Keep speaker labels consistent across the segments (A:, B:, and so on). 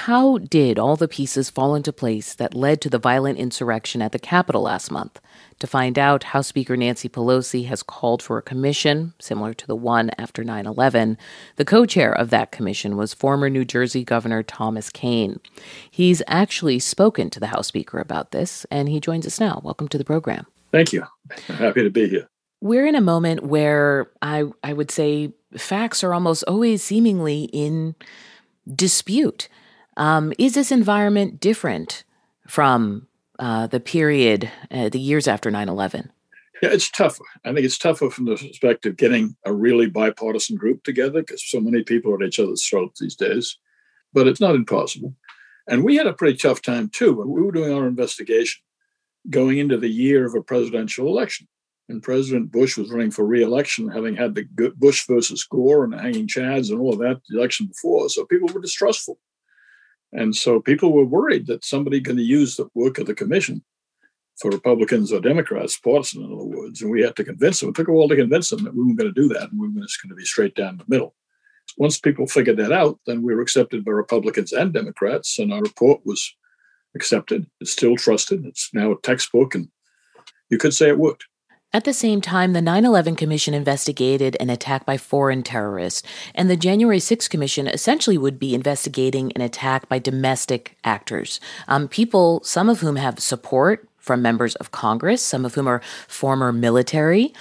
A: how did all the pieces fall into place that led to the violent insurrection at the Capitol last month? To find out, House Speaker Nancy Pelosi has called for a commission similar to the one after 9/11. The co-chair of that commission was former New Jersey Governor Thomas Kean. He's actually spoken to the House Speaker about this, and he joins us now. Welcome to the program.
B: Thank you. I'm happy to be here.
A: We're in a moment where I would say facts are almost always seemingly in dispute. Is this environment different from the period, the years after 9/11?
B: Yeah, it's tougher. I think it's tougher from the perspective of getting a really bipartisan group together because so many people are at each other's throats these days. But it's not impossible. And we had a pretty tough time, too, when we were doing our investigation going into the year of a presidential election. And President Bush was running for re-election, having had the Bush versus Gore and the hanging chads and all of that the election before. So people were distrustful. And so people were worried that somebody going to use the work of the commission for Republicans or Democrats, partisan in other words. And we had to convince them. It took a while to convince them that we weren't going to do that and we were just going to be straight down the middle. Once people figured that out, then we were accepted by Republicans and Democrats, and our report was accepted. It's still trusted. It's now a textbook, and you could say it worked.
A: At the same time, the 9/11 Commission investigated an attack by foreign terrorists, and the January 6th Commission essentially would be investigating an attack by domestic actors, people, some of whom have support from members of Congress, some of whom are former military.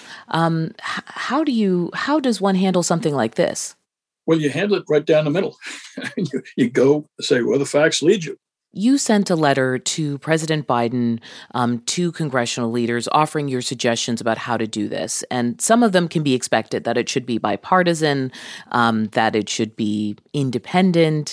A: How does one handle something like this?
B: Well, you handle it right down the middle. You go say where the facts lead you.
A: You sent a letter to President Biden, to congressional leaders, offering your suggestions about how to do this. And some of them can be expected, that it should be bipartisan, that it should be independent.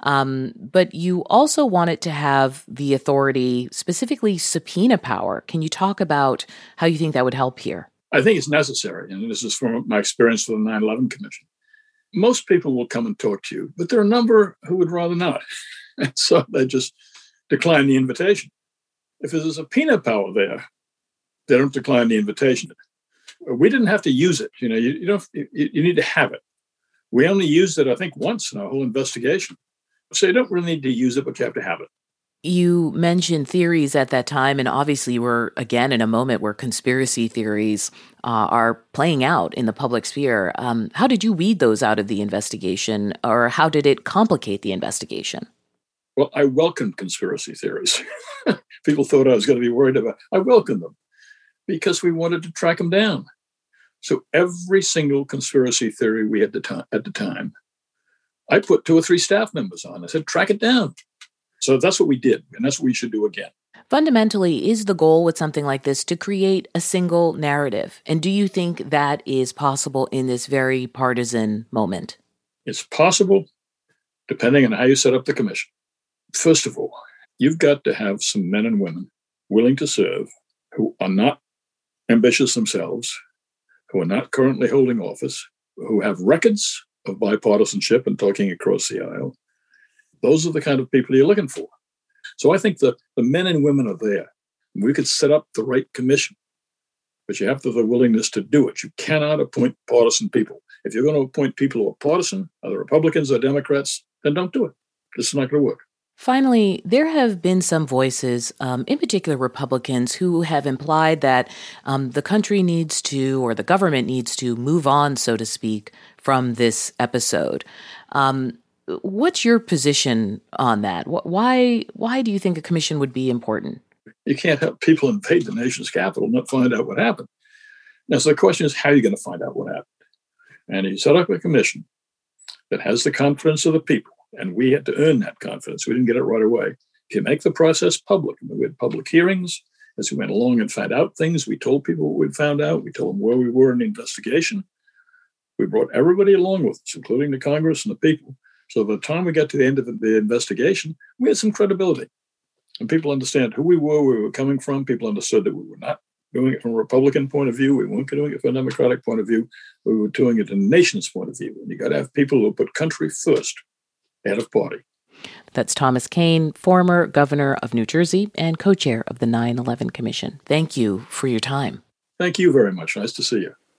A: But you also want it to have the authority, specifically subpoena power. Can you talk about how you think that would help here?
B: I think it's necessary. And this is from my experience with the 9/11 Commission. Most people will come and talk to you, but there are a number who would rather not. And so they just decline the invitation. If there's a subpoena power there, they don't decline the invitation. We didn't have to use it. You need to have it. We only used it, I think, once in our whole investigation. So you don't really need to use it, but you have to have it.
A: You mentioned theories at that time, and obviously we're, again, in a moment where conspiracy theories are playing out in the public sphere. How did you weed those out of the investigation, or how did it complicate the investigation?
B: Well, I welcomed conspiracy theories. People thought I was going to be worried about. I welcomed them because we wanted to track them down. So every single conspiracy theory we had at the time, I put 2 or 3 staff members on. I said, track it down. So that's what we did, and that's what we should do again.
A: Fundamentally, is the goal with something like this to create a single narrative? And do you think that is possible in this very partisan moment?
B: It's possible, depending on how you set up the commission. First of all, you've got to have some men and women willing to serve who are not ambitious themselves, who are not currently holding office, who have records of bipartisanship and talking across the aisle. Those are the kind of people you're looking for. So I think the men and women are there. We could set up the right commission, but you have to have the willingness to do it. You cannot appoint partisan people. If you're going to appoint people who are partisan, either Republicans or Democrats, then don't do it. This is not going to work.
A: Finally, there have been some voices, in particular Republicans, who have implied that the country needs to, or the government needs to, move on, so to speak, from this episode. What's your position on that? Why do you think a commission would be important?
B: You can't have people invade the nation's capital and not find out what happened. Now, so the question is, how are you going to find out what happened? And you set up a commission that has the confidence of the people. And we had to earn that confidence. We didn't get it right away. If you make the process public, we had public hearings as we went along and found out things. We told people what we'd found out. We told them where we were in the investigation. We brought everybody along with us, including the Congress and the people. So by the time we got to the end of the investigation, we had some credibility. And people understand who we were coming from. People understood that we were not doing it from a Republican point of view. We weren't doing it from a Democratic point of view. We were doing it from the nation's point of view. And you got to have people who put country first. Head of party.
A: That's Thomas Kean, former governor of New Jersey and co-chair of the 9/11 Commission. Thank you for your time.
B: Thank you very much. Nice to see you.